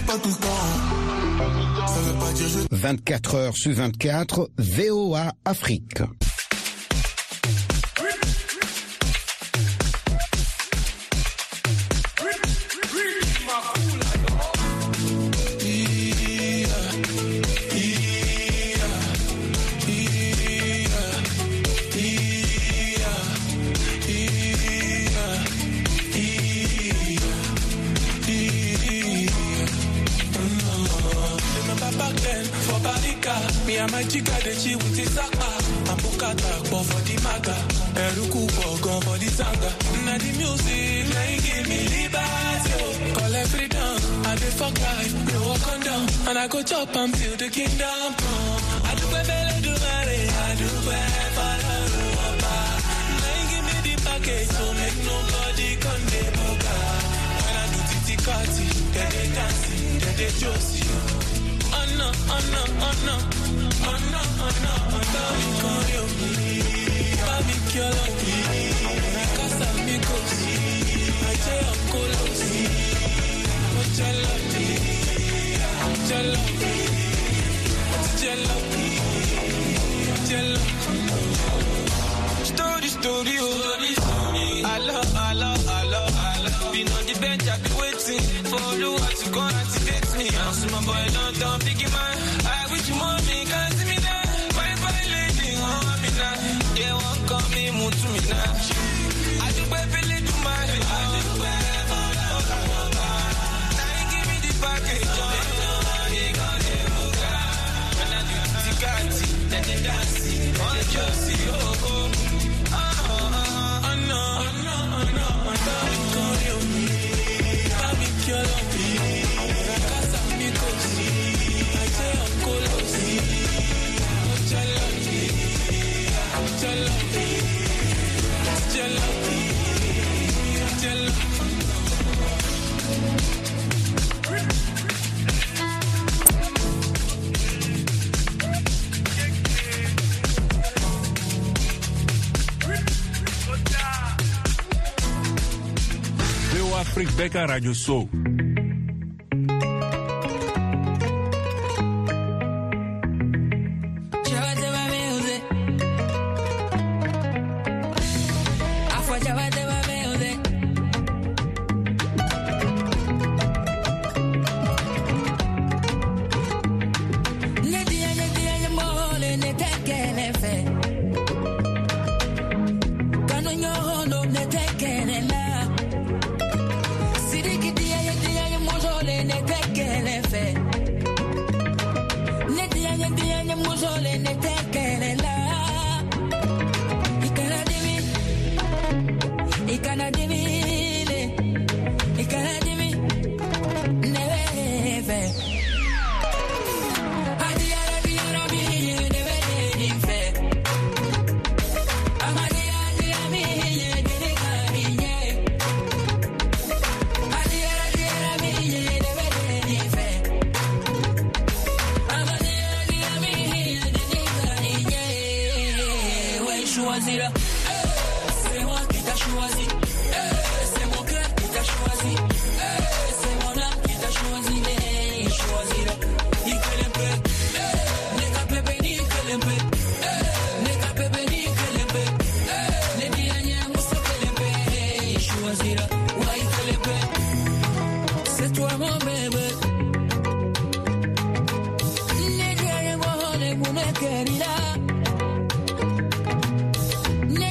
pas tout le temps. Ça veut pas dire je... 24 heures sur 24, VOA Afrique. Me and my chica, they chill with the saka. I'm Bukata, but for the maga. Eruku, gone for the sanga. Now the music, now you give me liberty. Call every freedom, I dey fuck life. You walk on down, and I go chop until the kingdom come. I do better, do better, I do better. Now you give me the package, so make nobody come dey boga. When I do titi kati, they dancing, they josie. Oh no, oh no, oh no, oh no, oh no, oh no. Call you, baby, kill you. Casa amigos, I tell you, colos. Jello, jello, jello, jello. Story, hello. Been on the bench, I've been waiting for the one to go activate me. I see my boy London, biggie man. I wish you more me, can't see me now. Bye, lady, oh, me now. They won't call me, move to me now. I do baby, to my now you give me the package, when I do the Tigati, then they dance, on the Josie, oh. Afrique Beka Radio Show. Ne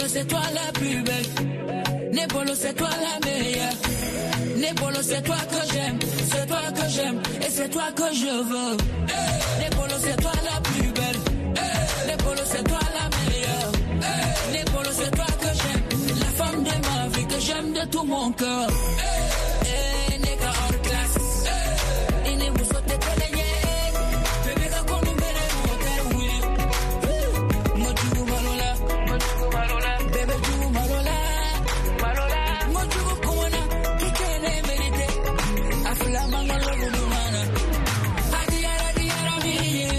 c'est toi la plus belle. Népolo, c'est toi la meilleure. Népolo, c'est toi que j'aime. C'est toi que j'aime. Et c'est toi que je veux. Népolo, c'est toi la plus belle. Népolo, c'est toi la meilleure. Népolo, c'est toi que j'aime. La femme de ma vie que j'aime de tout mon cœur. Neka hors classe. Ini vous sautez pas les yeux. Bébé, quand on nous met les mots, oui. Moi, tu vous malola. Bébé, tu vous malola. Moi, tu vous commona. Qui qu'elle est mérité. Afla mangalo boumana. Adiara, diara, mi,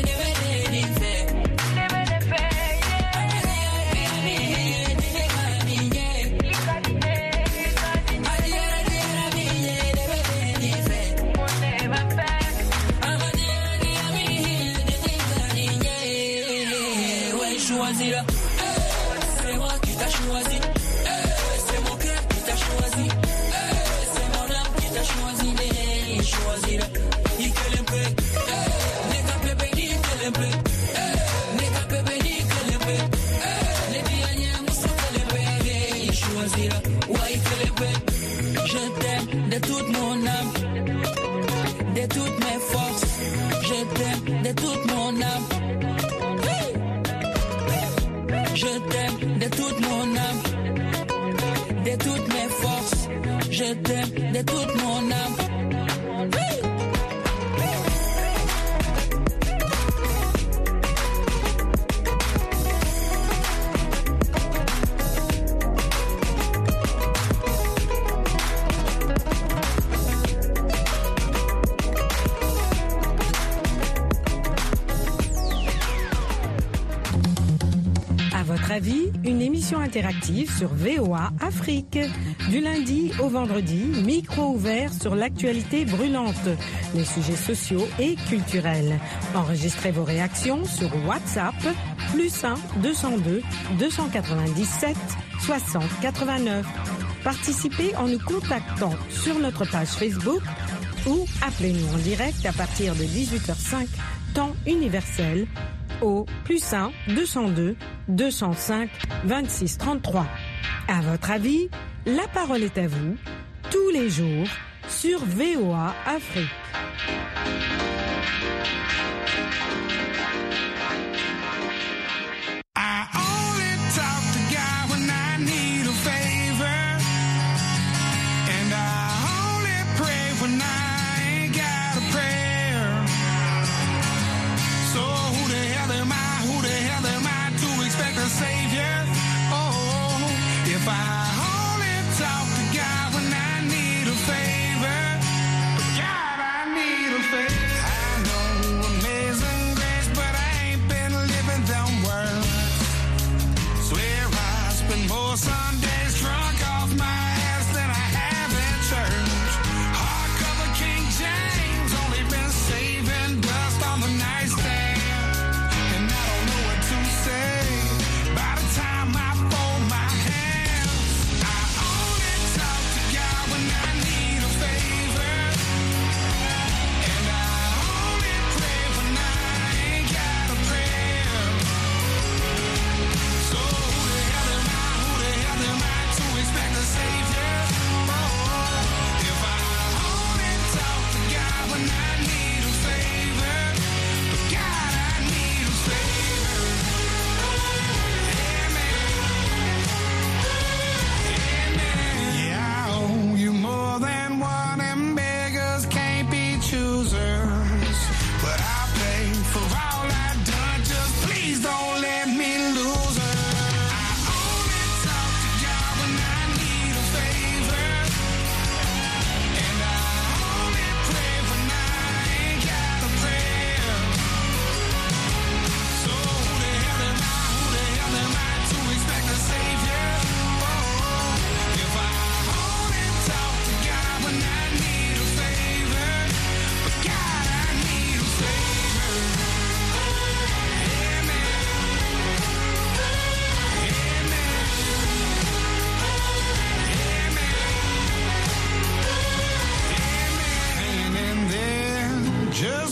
c'est moi qui t'a choisi. C'est mon cœur qui t'a choisi. C'est mon âme qui t'a choisi. Choisi-le. Il que l'aimer. N'est qu'à bébé, ni que l'aimer. N'est qu'à bébé, ni que l'aimer. Les biens, nous sommes les choisi-le. Ouais, que l'aimer. Je t'aime de toute mon âme. De toutes mes forces. Je t'aime de toute mon âme. Je t'aime de toute mon âme, de toutes mes forces. Je t'aime de toute mon âme. Avis, une émission interactive sur VOA Afrique. Du lundi au vendredi, micro ouvert sur l'actualité brûlante, les sujets sociaux et culturels. Enregistrez vos réactions sur WhatsApp, +1 202 297 60 89. Participez en nous contactant sur notre page Facebook ou appelez-nous en direct à partir de 18h05, temps universel, au +1 202 205 26 33. À votre avis, la parole est à vous, tous les jours, sur VOA Afrique.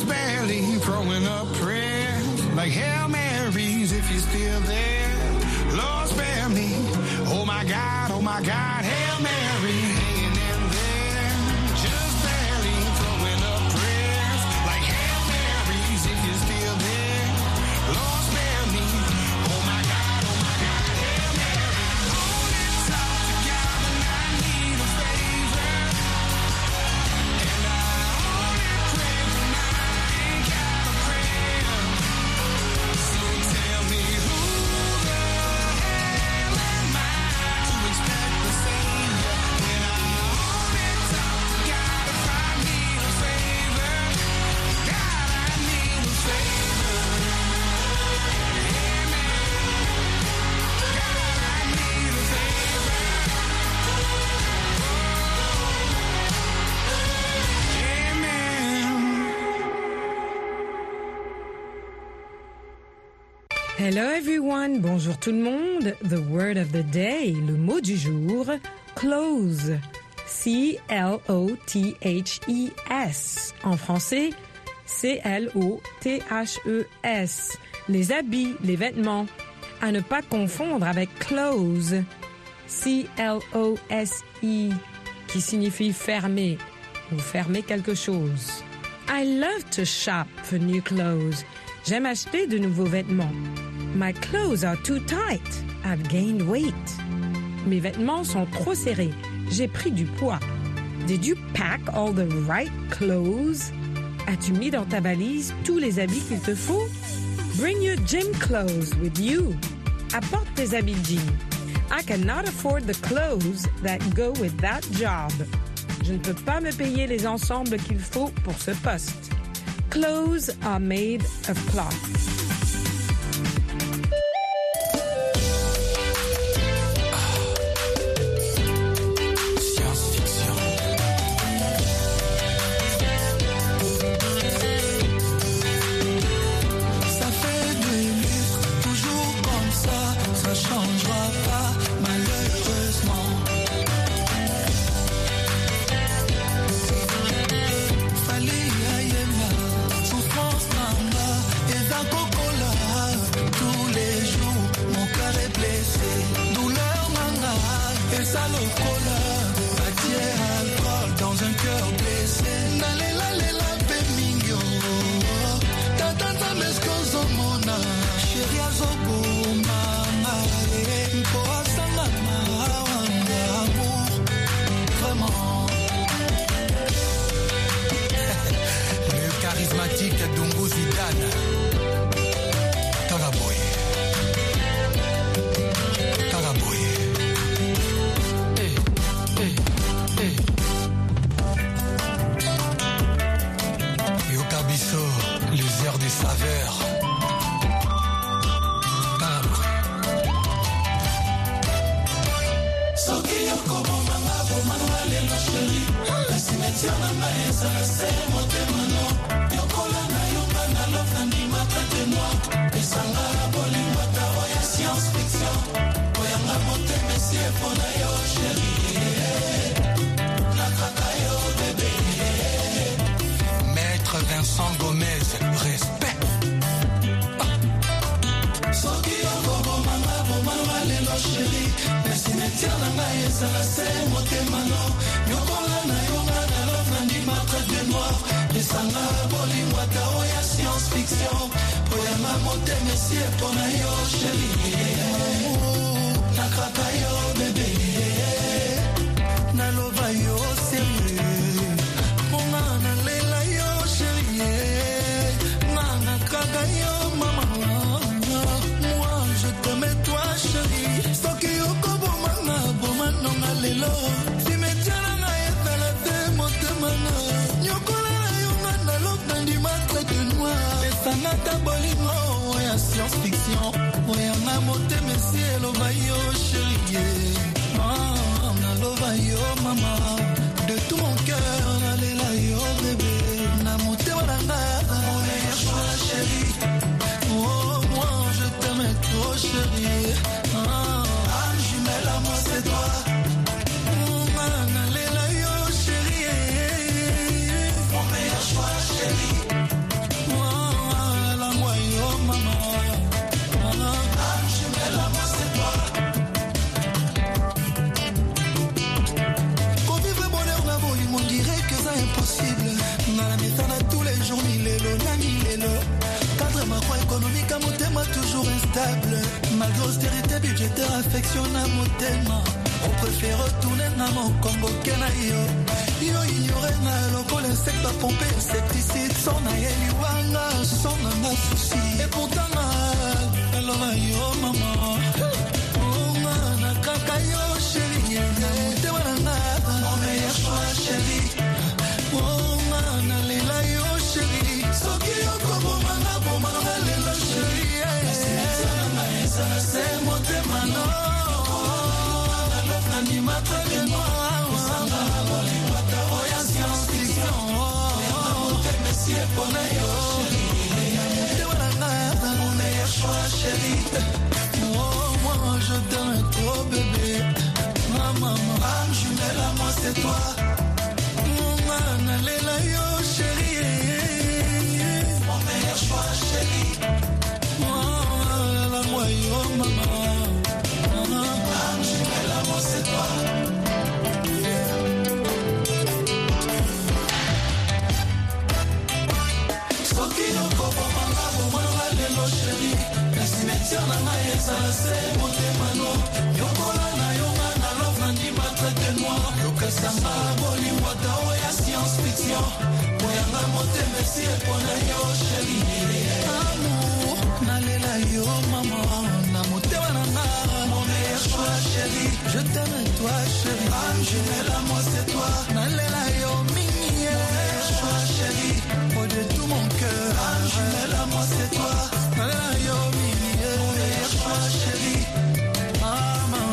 like Hail Marys if you're still there. Lord spare me. Oh my God, Hail Mary. Hanging in there, just barely throwing up prayers. Like Hail Marys, if you're still there. Lord spare me. Oh my God, Hail Mary. Hold it tight together, and I need a favor. And I only pray when I ain't got a prayer. So tell me who the hell am I to expect the Savior when I hold it tight together if I need a favor? God, I need a favor. Amen. God, I need a favor. Amen. Hello everyone, bonjour tout le monde. The word of the day, le mot du jour, clothes. C-L-O-T-H-E-S. En français, C-L-O-T-H-E-S. Les habits, les vêtements. À ne pas confondre avec close. C-L-O-S-E, qui signifie fermer ou fermer quelque chose. I love to shop for new clothes. J'aime acheter de nouveaux vêtements. My clothes are too tight. I've gained weight. Mes vêtements sont trop serrés. J'ai pris du poids. Did you pack all the right clothes? As-tu mis dans ta valise tous les habits qu'il te faut? Bring your gym clothes with you. Apporte tes habits de gym. I cannot afford the clothes that go with that job. Je ne peux pas me payer les ensembles qu'il faut pour ce poste. Clothes are made of cloth. Ça fait de livres, toujours comme ça changera pas, malheureusement. Fallait yayema, souffrance namba, et zakokola, tous les jours, mon cœur est blessé, douleur manga, et salokola, matière alcool dans un cœur blessé, nalela lela bemingo, tatata mescozo mona, chérie azobo mama, mpoa sangama, amour, vraiment. Le charismatique Dungu Zidane, Karaboy, Karaboy. Yokabiso, les airs des saveurs. Karaboy. Soki yokobo manga bomanga lelo chéri, la cimetière nanga ezala se motema no. Yokola na yonga na lofa ndima tete noir, esanga bolingo ata oya science fiction. Oyanga motema esi epona yo chéri, nakaka yo bébé. Maître Vincent Gomez, respect. Soki yokobo manga bomanga lelo chéri, la cimetière nanga ezala se motema no. Yokola na yonga na lofa ndima tete noir, esanga bolingo ata oya science fiction. Oyanga motema esi epona yo chéri, nakaka yo bébé. Naloba yo sérieux, ponga nalela yo chéri, nakaka yo mama. Moi je t'aime toi chéri, soki yokobo manga bomanonga lelo, cimetière nanga ezala te motema na. Nyokola na yonga na loba ndima tete noir, esanga ta bolingo oya science fiction. Oyanga motema esi eloba yo chéri, naloba yo mama. De tout mon cœur nalela yo bébé, na motema nanga oya choix chéri. Oh moi je t'aime trop chéri, âme jumelle à moi c'est toi. Nalela yo chéri, mon meilleur choix chéri. La moi yo mama, âme jumelle à moi c'est toi. rentable. Malgré austérité budgétaire, affection à mon thème. On préfère retourner à mon Congo Kenayo. Yo ignoré na local insecte à pomper insecticide. Son aïe wanga, son na souci. Et pourtant, elle a yo maman. Oh man, kakayo chérie. T'es mon meilleur choix chérie. Oh man, lela yo chérie. Soki yo kobo mana bo mana lela chérie. C'est mon témano. Animateur de moi. Oya science fiction. Monsieur Bonayo. Mon meilleur choix chérie. Oh moi je t'aime trop bébé. Maman, âme jumelle à moi c'est toi. Maman, lela yo chérie. Mon meilleur choix chérie. La moi yo maman. Âme jumelle à moi c'est toi. Soki no kobo manga bo manga lelo chérie. Merci métier na maye ça c'est mon témano. Yokola na yonga na love na ni matraite noir. Yokasamba boli wata oya science fiction. Oyanga mote merci et pona yo chérie. Amour na lela yo maman. Na mote wananga mon meilleur choix chérie. Je t'aime toi chérie. Âme jumelle à moi c'est toi. Na lela yo mini. Mon meilleur choix chérie. Au de tout mon cœur. Âme jumelle à moi c'est toi. Na lela yo mini. Mon meilleur choix chérie. Maman.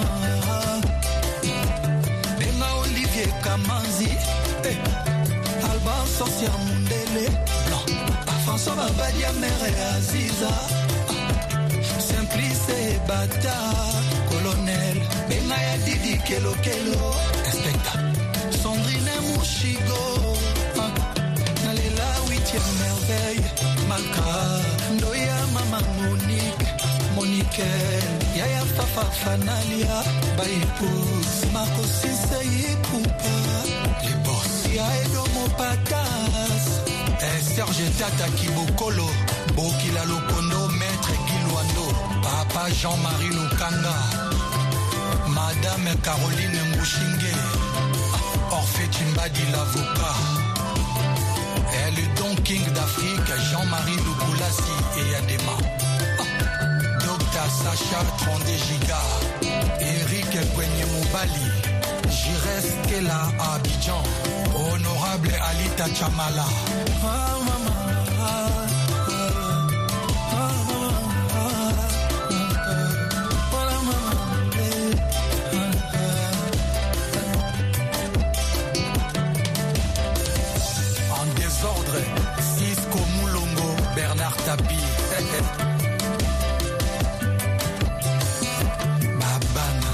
Benga Olivier Kamanzi. Alba sorcière Mundele. Blanc. François Babadia Mère et Aziza. Simplice et Bata. Colonel. Benga ya Didi Kelo Kelo. Inspecteur. Sandrine Mouchigo. Nalela 8e merveille. Malka. Ndoya Maman Monique. Monique. Yaya Fafa Fanalia. Baipous. Marco Sisei Poupa. Les boss. Yaedo Mopatas. Serge Tata Kibokolo. Bokila Lokondo. Maître Giluando. Papa Jean-Marie Lukanga. Madame Caroline Mouchingue. Orphée Timbadi l'avocat. Et le Don King d'Afrique, Jean-Marie Lukulasi et Yadema. Dr Sacha 32 Giga. Eric Kwenye Moubali. Jires Kela à Abidjan. Honorable Alita Chamala. Cisco Moulongo, Bernard Tapie. Babana.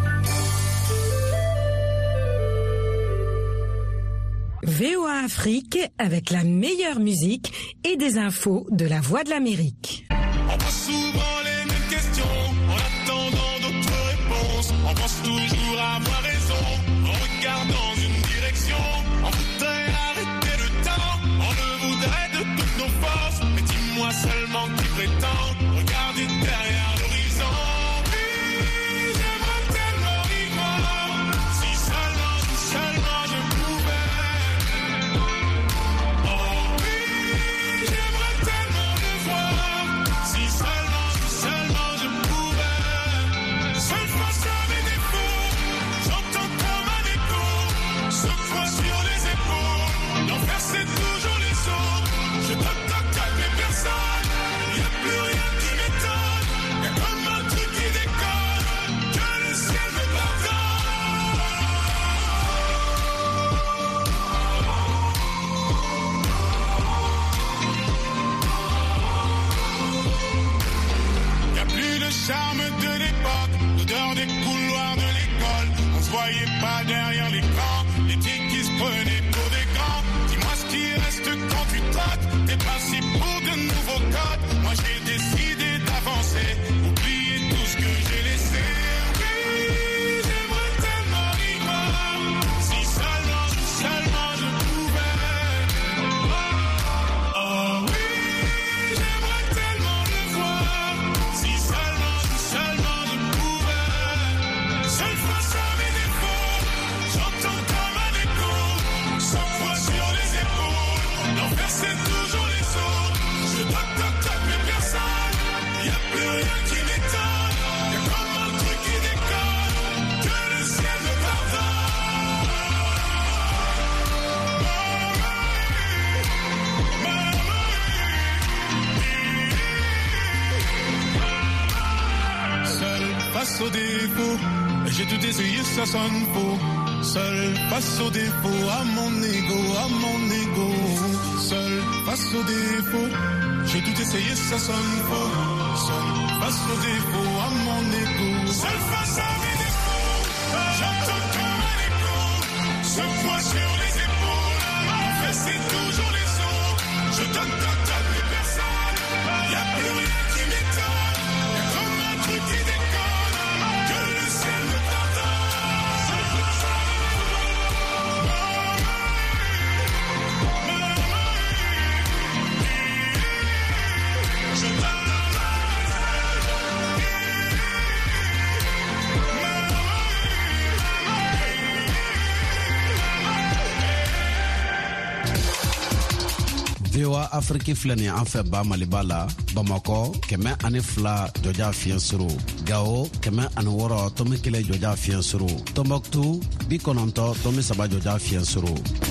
VOA Afrique avec la meilleure musique et des infos de la Voix de l'Amérique. On pose souvent les mêmes questions en attendant d'autres réponses. On pense toujours avoir raison en regardant une direction. On voudrait arrêter le temps, on le voudrait de toutes nos forces. Mais dis-moi seulement qui prétend regarder derrière l'horizon. Oui, j'aimerais tellement y croire. Si seulement je pouvais. Oh oui, j'aimerais tellement le voir. Si seulement je pouvais. Seule fois sur mes défauts, j'entends comme un écho. Secoue sur les épaules, l'enfer c'est toujours les autres. Je peux pas calmer personne, y'a plus rien qui m'étonne. Y'a comme un truc qui déconne, que le ciel me pardonne. Y'a plus le charme de l'époque, l'odeur des couloirs de l'école. On se voyait pas derrière l'écran, les tics qui se prenaient pour des grands. Dis-moi ce qui reste quand tu trottes, t'es parti pour de nouveaux codes. Moi j'ai décidé d'avancer, oublier tout ce que j'ai laissé. Oui, j'aimerais tellement y croire. Si seulement je pouvais. Oh oui, j'aimerais tellement le voir. Si seulement face aux défauts. J'ai tout essayé, ça sonne faux. Seul face aux défauts, à mon ego, à mon ego. Seul face aux défauts. J'ai tout essayé, ça sonne faux. Seul face aux défauts, à mon ego. Seul face à mes défauts, j'entends comme un écho. Ce poids sur les épaules, en fait c'est toujours les autres. Je donne total plus personne, y'a plus rien qui m'étonne. Y'a comme un truc qui déconne, que le ciel me pardonne. Seul face à mes VOA Afrique filani an fɛ ba Maliba la, Bamako 102 jɔja fiɲɛ suru, Gao 106 tɔmi 1 jɔja fiɲɛ suru, Tombouctou 90 tɔmi 3 jɔja fiɲɛ suru.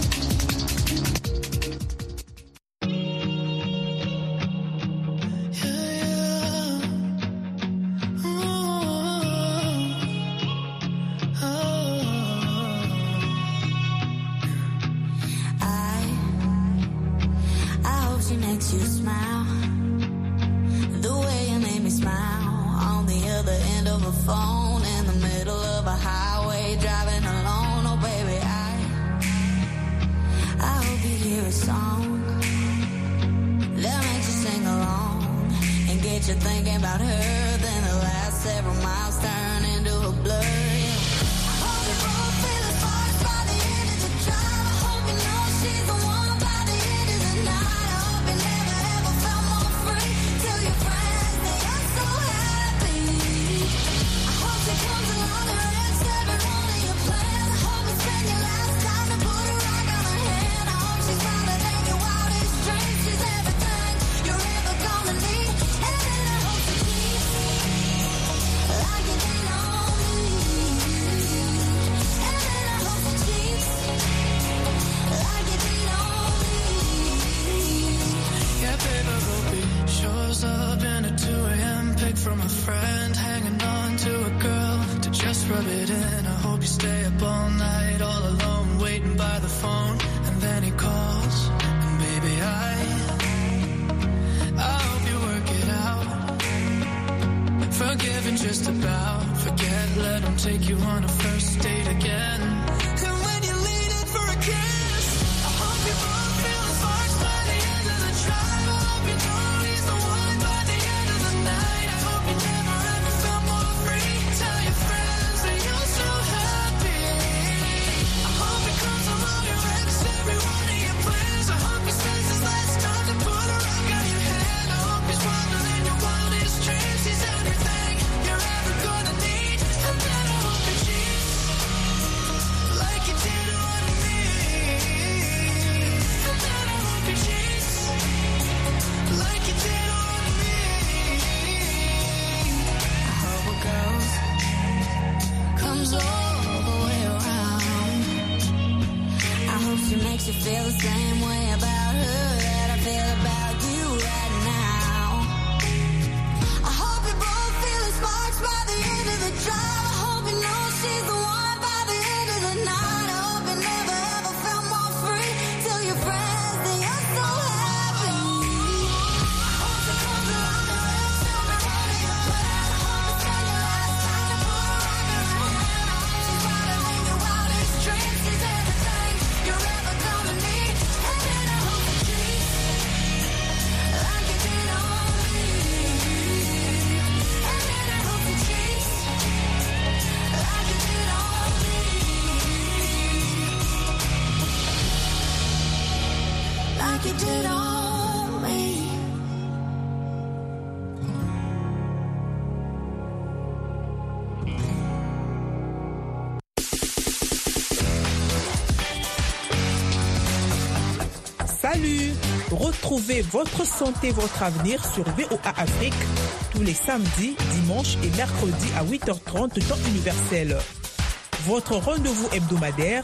Salut! Retrouvez votre santé, votre avenir sur VOA Afrique tous les samedis, dimanches et mercredis à 8h30 temps universel. Votre rendez-vous hebdomadaire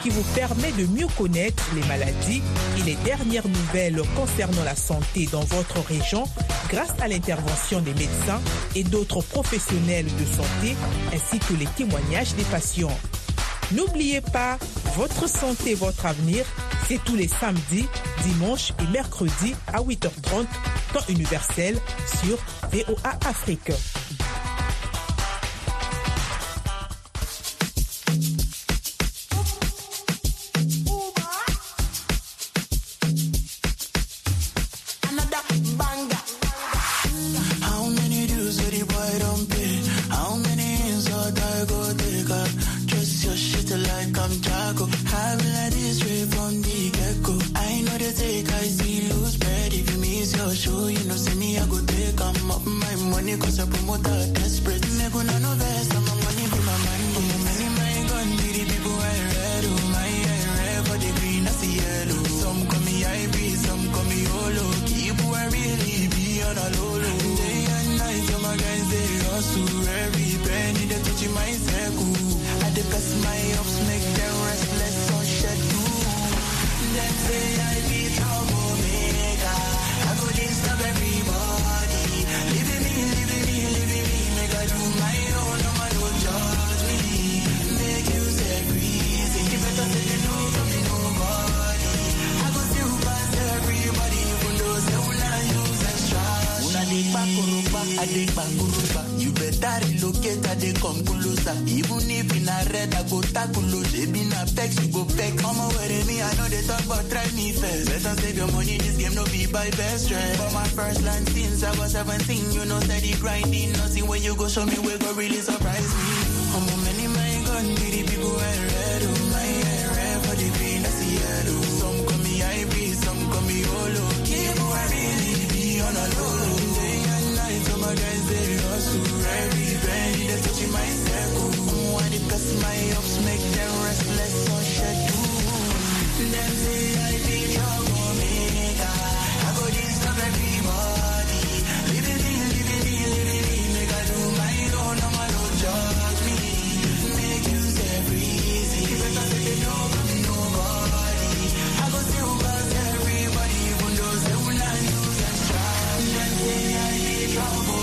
qui vous permet de mieux connaître les maladies et les dernières nouvelles concernant la santé dans votre région grâce à l'intervention des médecins et d'autres professionnels de santé ainsi que les témoignages des patients. N'oubliez pas, votre santé, votre avenir, c'est tous les samedis, dimanches et mercredis à 8h30, temps universel sur VOA Afrique. You better relocate at the come closer. Even if in a red, I go tackle. They been a pex, you go peck. I'm aware me, I know they talk, but try me first. Better save your money, this game no be by best friend. For my first land since I was 17, you know steady grinding. Nothing when you go show me, we go really surprise me. I'm a many my gun, the people I read. My hair red for the green, that's the yellow. Some call me IB, some call me Olo. People I really be on a low. My guys, they hustle every penny, they're touching my circle. Why they press my ups, make them restless on schedule. Them say I be troublemaker, I go disturb everybody. Living me, make I do my own, no man don't judge me. Make use every easy, better say they know me nobody. I go still pass everybody, even though they will not use extra. Them say I be trouble.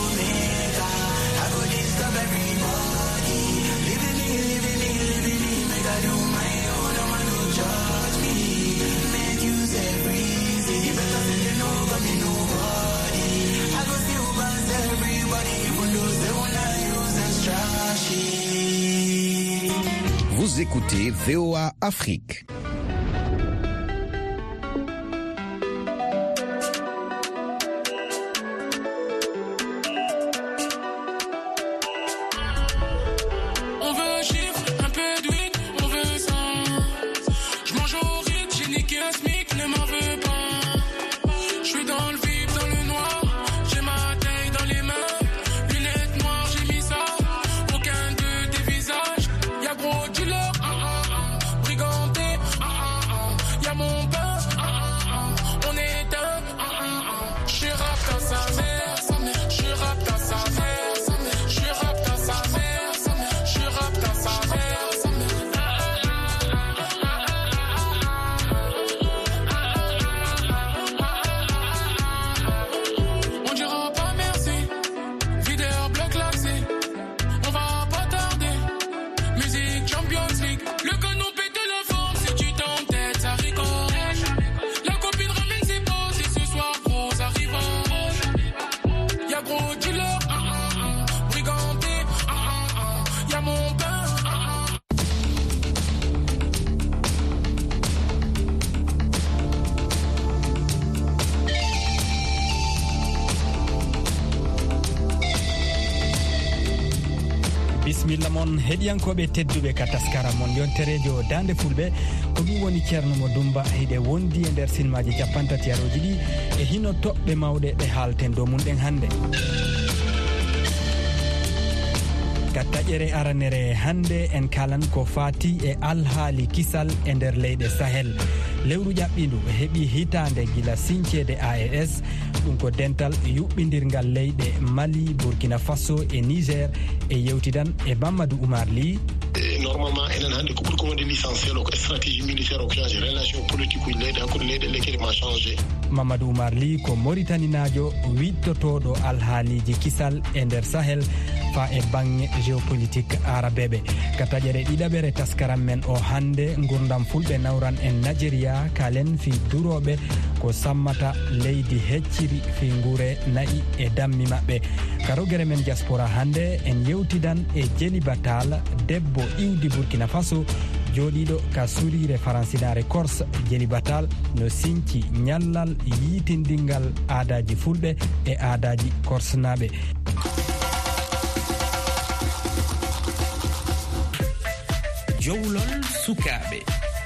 Vous écoutez VOA Afrique. bismillah mon heɗiyankoɓe tedduɓe ka taskara mon yonterejo dande fulɓe ko ɗum woni ceerno mo dumba hiɗe wondi e nder silmaji 32 e hino toɓɓe mawɗe ɗe haalten dow mum ɗen hannde. gattaƴere aranere hannde en kalan ko fati e alhaali kisal e nder leyɗe sahel. lewru ƴaɓɓindu heeɓi hitande gila sincede AES ɗum ko dental yuɓɓidirgal leyɗe Mali, Burkina Faso e Niger e yewtidan e Mamadou Oumar Ly. normalement enen hande ko ɓuri ko wonde l'essentiel ko stratégie militaire o change relation politique uji leyɗe hakkude leyɗe lekkeɗe ma changé. Mamadou Oumar Ly ko Mauritaninajo wittotoɗo alhaaliji kisal e nder Sahel fa e bange géopolitique arabeɓe. Ka taƴere ɗiɗaɓere taskaram men o hande gurdam fulɓe nawran en Nigeria kalen fi duroɓe ko sammata leydi hecciri fi ngure nayi e dammi maɓɓe. Karogere men diaspora hande en yewtidan e Jeli Batal, debbo iwdi Burkina Faso joɗiɗo ka surire faransinare Corse. Jeli Batal no sinci ñallal yitindingal aadaji fulɓe e aadaji korsnaɓe. Jowlol sukaɓe.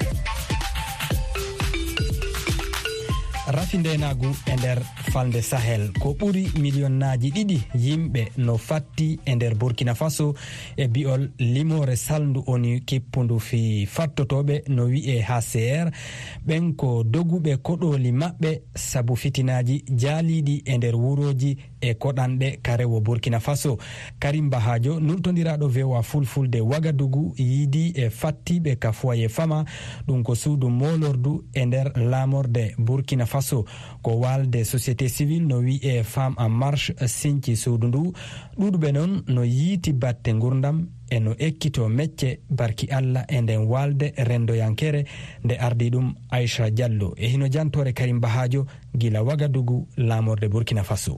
rafindenagu e nder falde Sahel ko ɓuri millionnaji 2 yimɓe no fatti e nder Burkina Faso e bi'ol limore salndu oni kippundu fi fattotoɓe no wi'e HCR ɓen ko doguɓe koɗoli maɓɓe sabu fitinaji jaaliɗi e nder wuroji e koɗanɗe karewo Burkina Faso. Karim Bahajo nurtodiraɗo VOA fulfulde Wagadugu yiidi e fattiɓe ka foye fama ɗum ko suudu molordu e nder lamorde Burkina Faso ko walde société civile no wi'e Femme en Marche sinci suudu ndu. ɗuɗuɓe noon no yiiti batte gurdam e no ekkito mecce barki Allah e nden walde rendoyankere nde ardi ɗum Aisha Diallo e hino jantore Karim Bahajo gila Wagadugu lamorde Burkina Faso.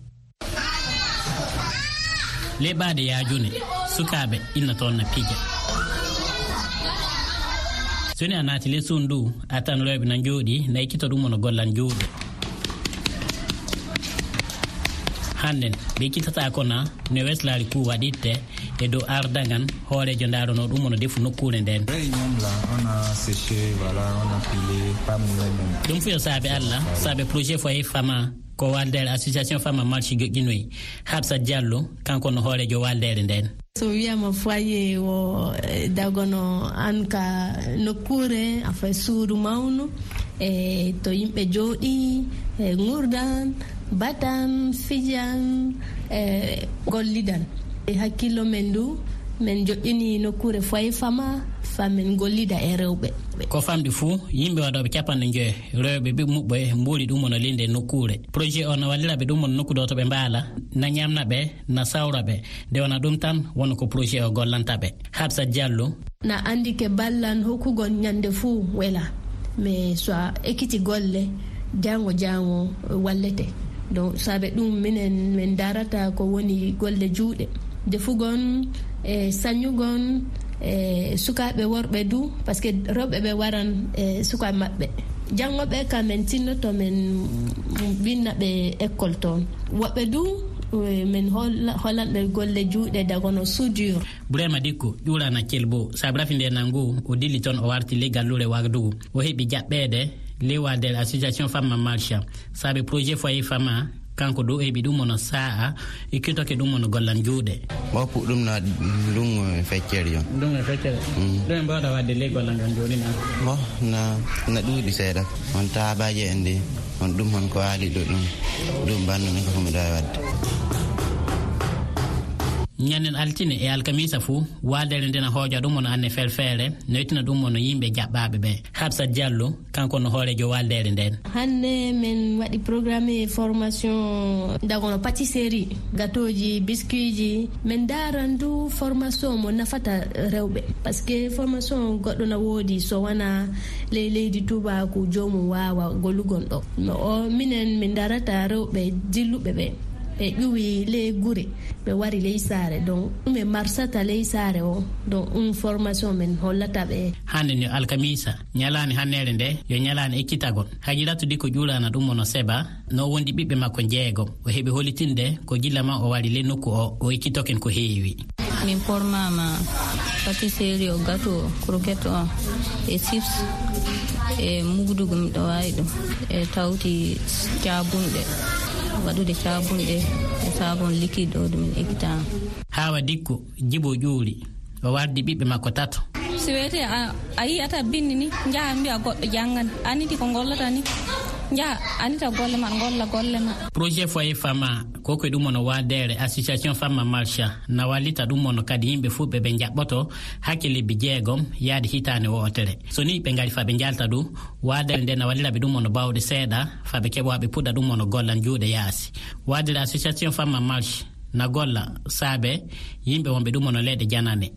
leɓade yajune sukaɓe inna toon na piija soni a naati lesson ndu a tan rewɓe na jooɗi na ekkito ɗum ono gollan jooɗo hannden ɓe ekkitata kona no weslari ku waɗitte e dow ardagan hoorejo ndarono ɗum ono defu nokkure nden ɗum fu yo saabe Allah saabe projet foye fama ko waldere association femme marche joƴƴinoyi Habsa Diallo kanko no hoorejo waldere nden. So wiyama foyer o dagono an ka nokkure afa suudu mawnu e to yimɓe jooɗi e gurdan batan fijan e gollidan e hakkillo men du men joƴƴini nokkure foyer fama famin gollida e rewɓe ko famɗi fuu yimɓe waɗoɓe 50 rewɓe ɓe muɓɓe mbooli ɗum ono linde nokkure projet o no walliraɓe ɗum ono nokkudo to ɓe mbaala na ñamnaɓe na sawraɓe nde wona ɗum tan wona ko projet o gollantaɓe. Habsa Diallo na andi ke ballan hokkugol ñande fuu wela mais so a ekkiti golle jango wallete donc saabe ɗum minen min darata ko woni golle juuɗe defugon e sañugon e sukaɓe worɓe du par ce que rewɓe ɓe waran e sukaɓe maɓɓe jangoɓe ka men tinnoto men binna ɓe école toon woɓɓe du min hollanɓe golle juuɗe dagono soudure. Bourema Dikko ƴuurana Kelbo saabu rafindena ngu o dilli toon o warti le gallure Wagadugu o heeɓi jaɓɓede lewade association femme marche saabu projet foyer fama kanko do heɓi ɗum ono saa e kittoke ɗum ono gollan juuɗe mawpu ɗum na ɗum feccere yon ɗum e feccere ɗum e mbawɗa wadde le gollan ngal joni na bo na ɗuuɗi seeɗa on taabaji en ndi on ɗum hon ko haali ɗo ɗum bandumi ko mi ɗawi wadde ñannen altine e alkamisa fuu waldere ndena hooja ɗum ono anne felfeere no yettina ɗum ono yimɓe jaɓɓaɓe ɓe. Habsa Diallo kanko no hoorejo waldere nden hande min waɗi programme formation dagono pâtisserie gâteauji biscuit ji min darandu formation mo nafata rewɓe par ce que formation goɗɗo na woodi so wona leydi tubaku jomum wawa gollugon ɗo o minen min darata rewɓe dilluɓe ɓe ɓe ƴuwi ley gure ɓe wari ley saare donc ɗum e marsata ley saare o donc formation men hollata ɓe hande yo alkamisa ñalani hannere nde yo ñalani ekkitagol Hajiratu Dikko ƴuurana ɗum ono seba no wondi ɓiɓɓe makko jeegom o heeɓi hollitinde ko gillama o wari le nokku o ekkitoken ko heewi. Min formama pâtisserie o gâteau croquette o e chips e mugdugo miɗo wawi ɗum e tawti cabunɗe waɗude cabunɗe e sabon liquide o ɗum ekkitama. Hawa Dikko Jibo ƴuuri o wardi ɓiɓɓe makko tato si wiyete a yiyata bindi ni jaha mbiya goɗɗo jangan aniti ko gollata ni ya anita golle man golle ma projet foyer fama ko ko dum no wadere association femme marcha na walita dum no kadi yimbe fubbe be jabboto hakili bi jeegom yaadi hitane wotere so ni be ngari fa be jalta du wadere den na walira be dum no bawde seeda fa be kebo be pudda dum no gollan juude yaasi wadere association femme marcha na golla sabe yimbe wonbe dum no lede janane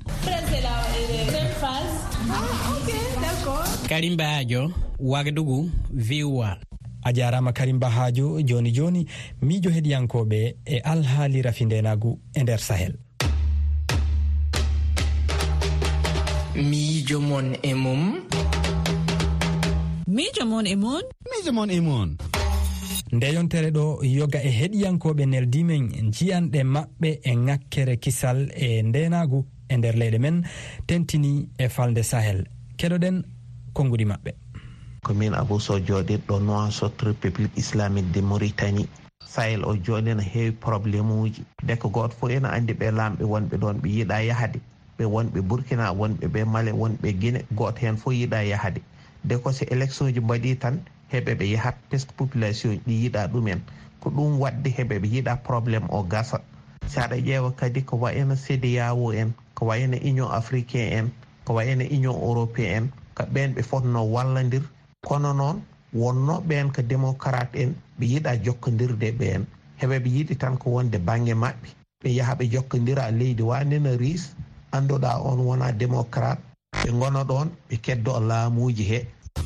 Karimba Hajo Wagadugu VOA a jarama Karimba Hajo joni mijo hediyankoɓe e alhaali rafindenagu e nder Sahel. mijo mon e mum nde yontere ɗo yoga e heɗiyankoɓe neldimen jiyanɗe maɓɓe e ŋakkere kisal e ndenagu e nder leyɗe men tentini e falde Sahel keɗoɗen konngudi maɓɓe. Komin Abou Sow joɗirɗo Nouakchott République Islamique de Mauritanie. Sahel o joni ne heewi probléme uji deko goto fof ene andi ɓe lamɓe wonɓe ɗon ɓe yiiɗa yahade ɓe wonɓe Burkina wonɓe ɓe Mali wonɓe Guinée goto hen fof yiiɗa yahade deko so élection ji mbaɗi tan heɓe ɓe yahat presque population ɗi yiiɗa ɗumen ko ɗum wadde heɓe ɓe yiiɗa probléme o gasa si aɗa ƴeewa kadi ko wayno CEDEAO en ko wayno Union africain en ko wayno Union européen en ko ɓen ɓe fotno wallodir kono noon wonno ɓen ko démocrate en ɓe yiiɗa jokkodirde ɓen heɓe ɓe yiiɗi tan ko wonde banggue maɓɓe ɓe yaaha ɓe jokkodira leydi wanena ris anduɗa on wona démocrate ɓe gona ɗon ɓe keddo laamuji he.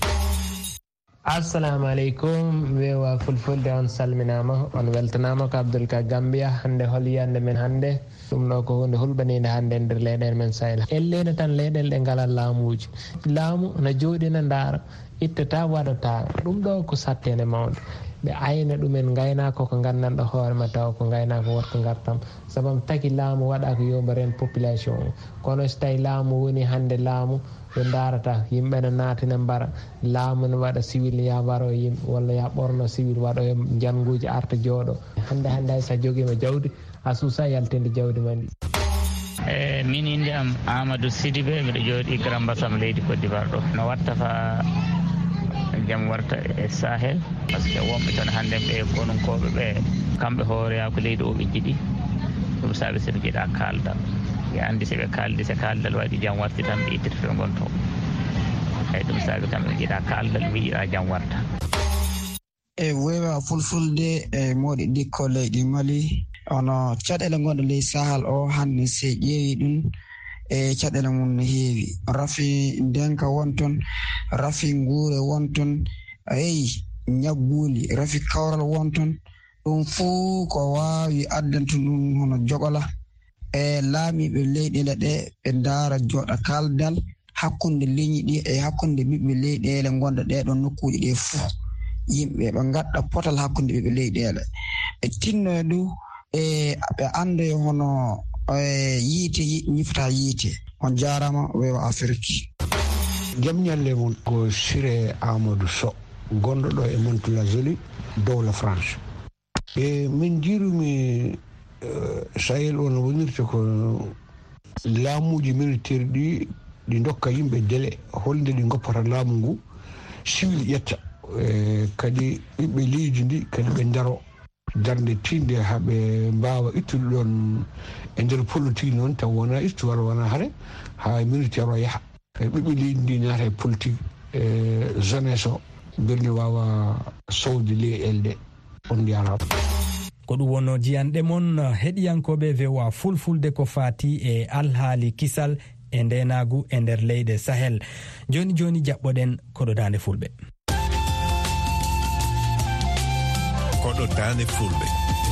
Assalamu aleykum wewa fulfulde on salminama on weltanama ko Abdoul Ka Gambia hande hol yiyande men hande ɗum ɗo ko hunde hulɓanide hande nder leyɗele men Sahel ellene tan leyɗele ɗe ngala laamuji laamu no jooɗina ndaara ittata waɗata ɗum ɗo ko sattene mawde ɓe ayna ɗumen gaynako ko gandanɗo hoorema taw ko gaynako wotko gartam sabam taki laamu waɗa ko yombaren population o kono so tawi laamu woni hande laamu ɓe darata yimɓe ne natina mbara laamu ne waɗa civil ya waro yimɓe walla ya ɓorno civil waɗo janguji arta jooɗo hande hay sa joguima jawdi a suusa yaltinde jawdi man ɗi min inde am Amadou Sidibé mbiɗo jooɗi Grand Bassam leydi Côte d'Ivoire ɗo no watta fa jaam warta e Sahel par ce que wonɓe toon hande ɓe konunkoɓe ɓe kamɓe hooreya ko leydi o ɓe jiiɗi ɗum saabi soɓe jiiɗa kalda ya andi seɓe kaldi se kaldal waɗi jaam warti tan ɓe ittata ɓe gonto eyyi ɗum saabi tan ɓe jiiɗa kaldal ɓe yiiɗa jaam warta e wewa fulfulde e moɗi ɗikko leydi Mali ono caɗele gonɗo ley Sahel o hande se ƴeewi ɗum e caɗele mum no heewi rafi ndenka wonton rafi nguure wonton eyi ñabbuli rafi kawral wonton ɗum fuu ko wawi addantu ɗum hono jogola e laamiɓe leyɗele ɗe ɓe ndaara jooɗa kaldal hakkunde leñi ɗi e hakkunde ɓiɓɓe leyɗele gonɗa ɗeɗon nokkuji ɗe fuu yimɓe ɓe gadda potal hakkunde ɓiɓɓe leyɗele ɓe tinnoye ɗum e ɓe andoye hono yiite ñifata yiite on jarama wewa Afrique. Jaam ñalle mon ko Siré Amadou Sow gonɗo ɗo e Mantes-la Jolie dowla France e min jiirumi Sahel o no wonirta ko laamuji militaire ɗi dokka yimɓe délai holde ɗi goppata laamu ngu civil ƴetta kadi ɓiɓɓe leydi ndi kadi ɓe daro darde tinde haɓe mbawa ittude ɗon e nder politique noon taw wona histoire wona haare ha militaire o yaaha kadi ɓiɓɓe leydi ndi naata e politique jeunesse o birni wawa sowde leyɗele ɗe on jarama ko ɗum wonno jiyanɗe mon heɗiyankoɓe VOA fulfulde ko fati e alhaali kisal e ndenagu e nder leyɗe Sahel joni jaɓɓoɗen koɗo dande fulɓe koɗo dande fulɓe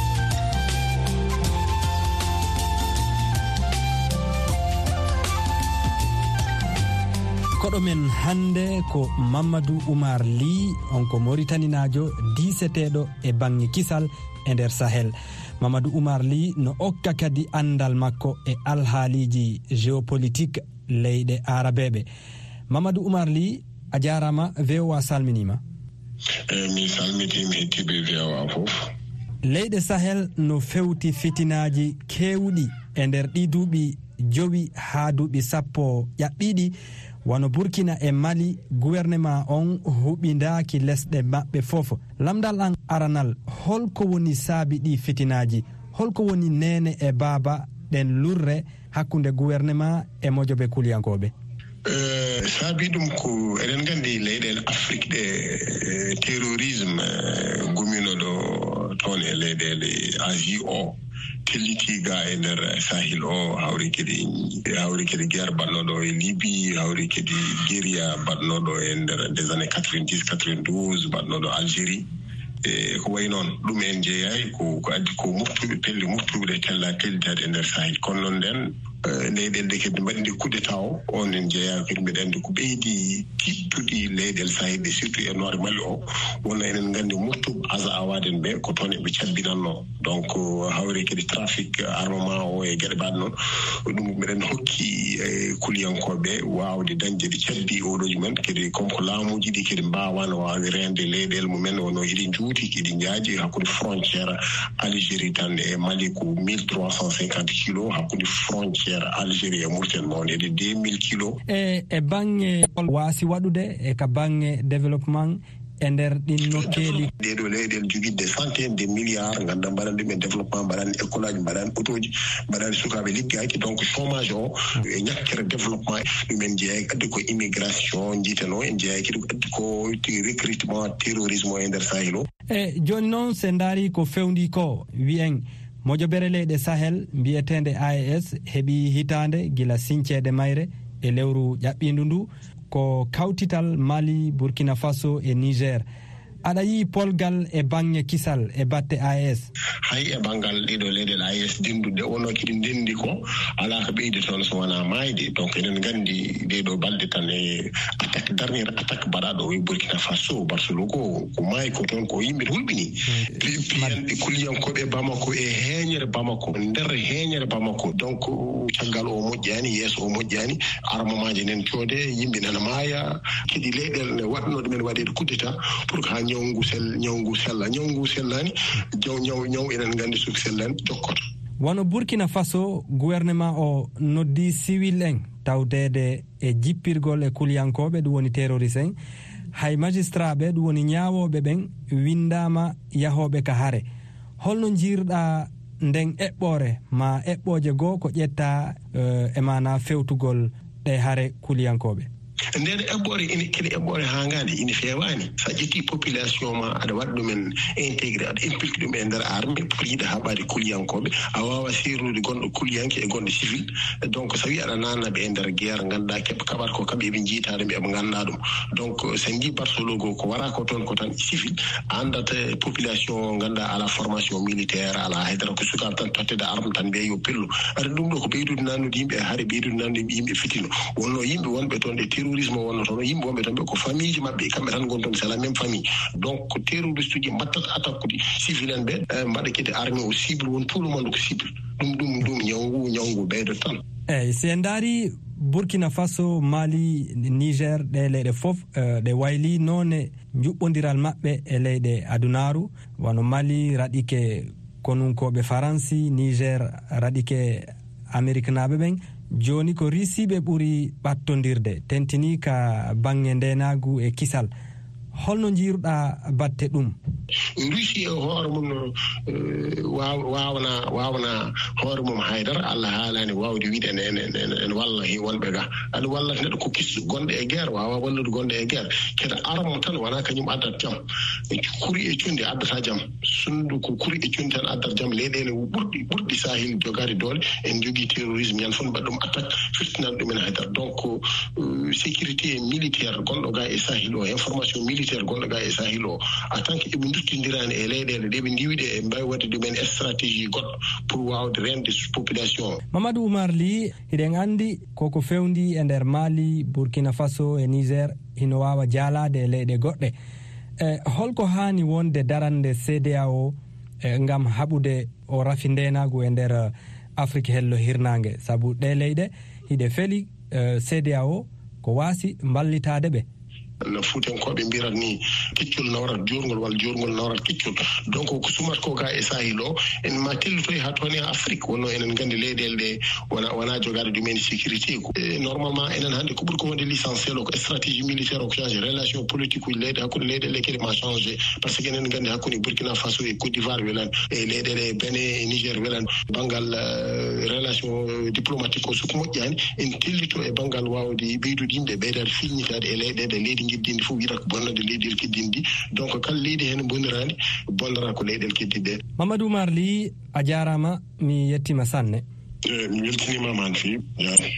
koɗo men hande ko Mamadou Oumar Ly on ko Mauritaninajo diseteɗo e banggue kisal e nder Sahel. Mamadou Oumar Ly no okka kadi andal makko e alhaaliji géopolitique leyɗe arabeɓe. Mamadou Oumar Ly a jarama VOA salminima. Mi salmitimi hettiɓe VOA fof. Leyɗe Sahel no fewti fitinaji kewɗi e nder ɗi duuɓi 9 haa duuɓi 10 ƴaɓɓiɗi wano Burkina e Mali gouvernement on huɓindaaki lesɗe maɓɓe fof. Lamdal an aranal holko woni saabi ɗi fitinaji, holko woni nene e baaba ɗen lurre hakkunde gouvernement e mojoɓe kuliyankoɓe? Saabi ɗum ko eɗen gandi leyɗele Afrique ɗe terrorisme guminoɗo toon e leyɗele Asie o telliti ga e nder Sahel o hawri kedi guerre batnoɗo e Libye, hawri kedi guérilla batnoɗo e nder des années 90-92 batnoɗo Algérie e ko way noon ɗum en jeeyay ko addi ko moftuɓe pelle moftuɓe tella tellitade e nder Sahel kono noon nden leyɗele ɗe kadi mbaɗi nde coup d'état o on en jeeya kadi mbiɗa anndi ko ɓeydi tittuɗi leyɗele Sahel ɗe surtout e noore Mali o wonno enen nganndi moftuɓe asa awaden ɓe ko toon eɓe cabbinanno donc hawri kadi trafic armement o e geɗe mbaɗe noon ɗum mbiɗen hokki kuliyankoɓe wawde dañde ɗe cabbi oɗoji men kadi comme ko laamuji ɗi kadi mbawano wawde rende leyɗele mumen wono hiɗi juuti kiɗi jaaji hakkude frontiére Algérie tan e Mali ko 1350 kilos hakkude frontiére Algérie e Mauritanie mawne de 2000 kilos. E bange waasi waɗude e ka bange développement e nder ɗin nokkeeli ɗeɗo leyɗele joguidde centaine de milliards ganduɗa mbaɗani ɗum e développement mbaɗani école aji mbaɗani autoji mbaɗani sukaɓe liggaki donc chômage o e ñakkere développement ɗumen jeeya addi ko immigration jiiteno en jeeya kadi addi ko recrutement terrorisme o e nder Sahel o. Joni noon se ndaari ko fewndi ko wi'en moƴobere leyɗe Sahel mbiyetende AES heɓi hitande gila siñceede mayre e lewru ƴaɓɓindu ndu ko kawtital Mali, Burkina Faso e Niger. Aɗa yii polgal e bange kisal e batte AES? Hay e bangal ɗiɗo leyɗele AES dindude wono kadi ndendi ko ala ko ɓeyde toon so wona mayde donc enen nganndi ɗeɗo balɗe tan e attaque dernière attaque mbaɗaɗo e Burkina Faso Barcelogo ko maayi ko toon ko yimɓe hulɓini piyanɗe kuliyankoɓe Bamako e heeñere Bamako nder heeñere Bamako donc caggal o moƴƴani yeeso o moƴƴani armemaji nen coode yimɓe nana maaya kadi leyɗele ne waɗno ɗumen waɗede coup d'état pour que ñawngu sellani ñaw enen nganndi suki sellani jokkoto. Wono Burkina Faso gouvernement o noddi civil en tawdede e jippirgol e kuliyankoɓe ɗum woni terroriste en hay magistrat ɓe ɗum woni ñaawoɓe ɓen windama yahoɓe ka haare. Holno jiirɗa nden eɓɓore ma eɓɓoje goo ko ƴetta e mana fewtugol ɗe haare kuliyankoɓe? nden eɓɓore kadi eɓɓore hangande ina fewani sa ƴetti population ma aɗa waɗa ɗumen intégré aɗa implique ɗum e nder armée pour yiɗa haɓade kuliyankoɓe a wawa sernude gonɗo kuliyanke e gonɗo civil donc so wi aɗa nannaɓe e nder guerre ganduɗa keɓe kaɓata ko kamɓe eɓe jiitade ɓe eɓe ganda ɗum donc sen ji Barcelogo ko wara ko toon ko tan civil andata population ganduɗa ala formation militaire ala haydara ko sukaɓe tan tottede arme tan mbiya yo pello aɗa ɗum ɗo ko ɓeydude nannude yimɓe e haare ɓeydude nannude yimɓe fitino wonno yimɓe wonɓe toon ɗe terrorisme wonno toon yimɓe wonɓe toon ɓe ko famille ji maɓɓe kamɓe tan gon toon c'est la même famille donc ko terroriste uji mbattat attaque ude civil en ɓe mbaɗa kadi armée o cible won tout le monde ko cible ɗum ñawngu ɓeydo tan. eyyi si en ndaari Burkina Faso, Mali, Niger ɗe leyɗe fof ɗe wayli noone juɓɓodiral maɓɓe e leyɗe adunaru wano Mali raɗike konunkoɓe Faransi, Niger raɗike Amérique naɓe ɓen joni ko risiɓe ɓuuri ɓattodirde tentini ka bange ndenagu e kisal. Holno jiiruɗa batte ɗum? Russie e hoore mum wawna hoore mum haydara Allah haalani wawde wiide en walla wonɓe ga aɗa wallata neɗɗo ko kistu gonɗo e guerre wawa wallude gonɗo e guerre kede arme tan wona kañum addata jaam kuri e cunde addata jaam sundu ko kuri e cunde tan addata jaam leyɗele ɓurɗi Sahel jogade doole en jogui terrorisme yan fof mbaɗa ɗum attaque firtinan ɗumen haydara donc sécurité militaire gonɗo ga e Sahel o information militaire gonɗo ga e Sahel o en tant que eɓe duttodirani e leyɗele ɗe ɓe ndiwiɗe e mbawi wadde ɗumen stratégie goɗɗo pour wawde rende population. Mamadou Oumar Ly, hiɗen andi koko fewndi e nder Mali, Burkina Faso e Niger hino wawa jaalade e leyɗe goɗɗe. Holko hani wonde darande CEDEAO ngam haɓude o rafi ndenagu e nder Afrique hello hirnangue saabu ɗe leyɗe hiɗe feeli CEDEAO ko wasi ballitade ɓe? no fuutankoɓe mbirat ni keccol nawrat jurgol walla jurgol nawrat keccol. donc ko sumata ko ga e sahil o en ma tellitoy ha toon e Afrique wonno enen gandi leyɗele ɗe wona jogade ɗumen sécurité ko normalement enen hannde ko ɓuri ko wonde l'essentiel o ko stratégie militaire o ko change relation politique uji leyɗe hakkude leyɗele kadi ma changé par ce que enen gandi hakkude Burkina Faso e Côte d'Ivoire welani e leyɗele Benin e Niger welani banggal relation diplomatique o soko moƴƴani en tellito e banggal wawde ɓeydude yimɓe ɓeydade filñitade e leyɗele leydi gueddindi fof wiɗata ko bonnade leyɗel keddindi donc kala leydi hen bondirani bonnata ko leyɗel keddiɗe. Mamadou Oumar Ly a jarama, mi yettima sanne. mi weltinimama han fi jaari.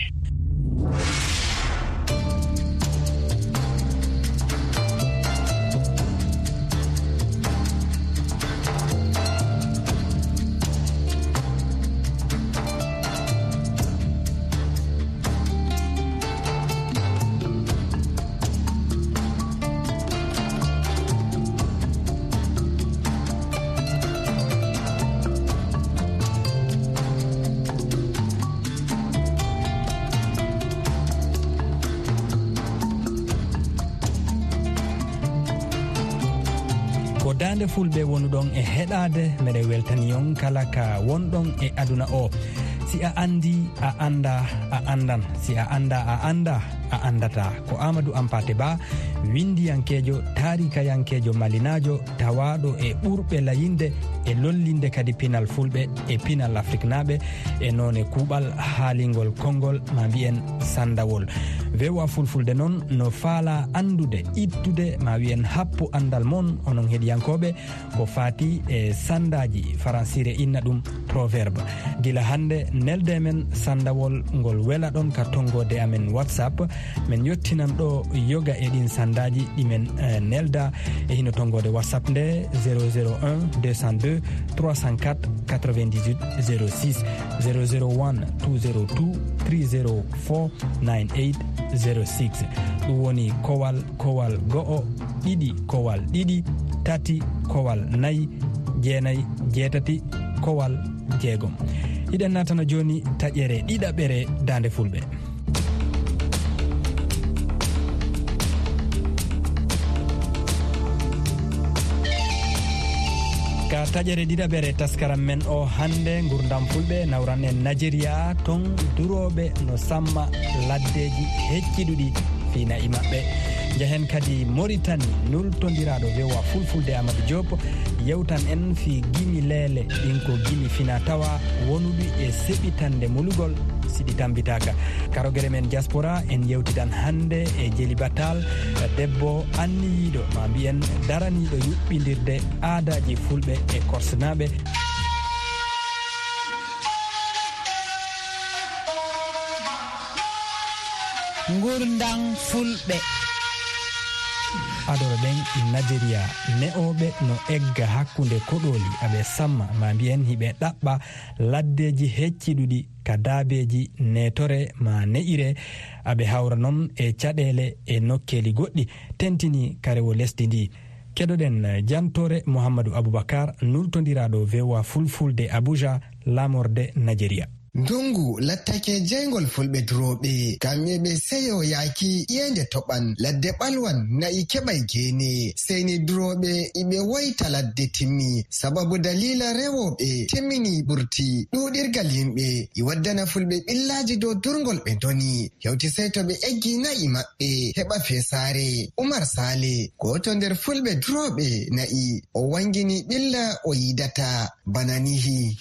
dande fulɓe wonuɗon e heɗade meɗe weltaniyon kala ka wonɗon e aduna o. Si a andi a anda a andan, si a anda a anda a andata. Ko Amadou Hampate Ba, windiyankejo tarikayankejo malinajo tawaɗo e ɓurɓe layinde e lollinde kadi pinal fulɓe e pinal afrique naɓe e none kuuɓal haalingol konngol ma mbiyen sandawol. VOA fulfulde noon no faala andude ittude ma wiyen happu andal mon onon heɗiyankoɓe ko fati e sandaji faransire inna ɗum proverbe. Gila hande nelde men sandawol ngol wela ɗon ka tongode amen WhatsApp. Men yottinan ɗo yoga e ɗin sandaji ɗimen nelda e hino tongode WhatsApp nde 001 202 304 98 06 001 202 304 98 06. ɗum woni kowal go'o ɗiɗi kowal ɗiɗi tati kowal nayyi jeenayyi jeetati kowal jeegom. iɗen natana joni taƴere ɗiɗaɓere dande fulɓe. ka taƴere ɗiɗaɓere taskaram men o hande gurdam fulɓe nawran en Nigeria ton duroɓe no samma laddeji hecciɗuɗi finayi maɓɓe. jahen kadi Mauritanie nultodiraɗo VOA fulfulde Amadou Diop yewtan en fi gimi leele ɗin ko gimi fina tawa wonuɗi e seɓitande mulugol siɗi tambitaka. karogere men diaspora en yewtitan hande e Jeli Batal, debbo anniyiɗo ma mbiyen daraniɗo yuɓɓidirde aadaji fulɓe e korsnaɓe. gurdam fulɓe adoro ɓen Nigeria ne'oɓe no egga hakkude koɗoli aɓe samma ma mbiyen hiɓe ɗaɓɓa laddeji hecciɗuɗi ka daabeji netore ma ne'ire aɓe hawra noon e caɗele e nokkeli goɗɗi tentini karewo lesdi ndi. keɗoɗen jantore Mouhamadou Aboubacar nultodiraɗo VOA fulfulde Abuja lamorde Nigeria. Ndungu lattake jaygol fulɓe duroɓe kamɓe ɓe seyo yaki iyende toɓan ladde ɓalwan na'i keɓay gene seni duroɓe iɓe woyta ladde timmi sababu dalila rewoɓe timmini ɓurti ɗuɗirgal yimɓe i waddana fulɓe ɓillaji dow durgol ɓe doni hewti sey to ɓe eggi na'i maɓɓe heɓa fesare. Umar Sale goto nder fulɓe duroɓe na'i o wangini ɓilla o yidata bananihi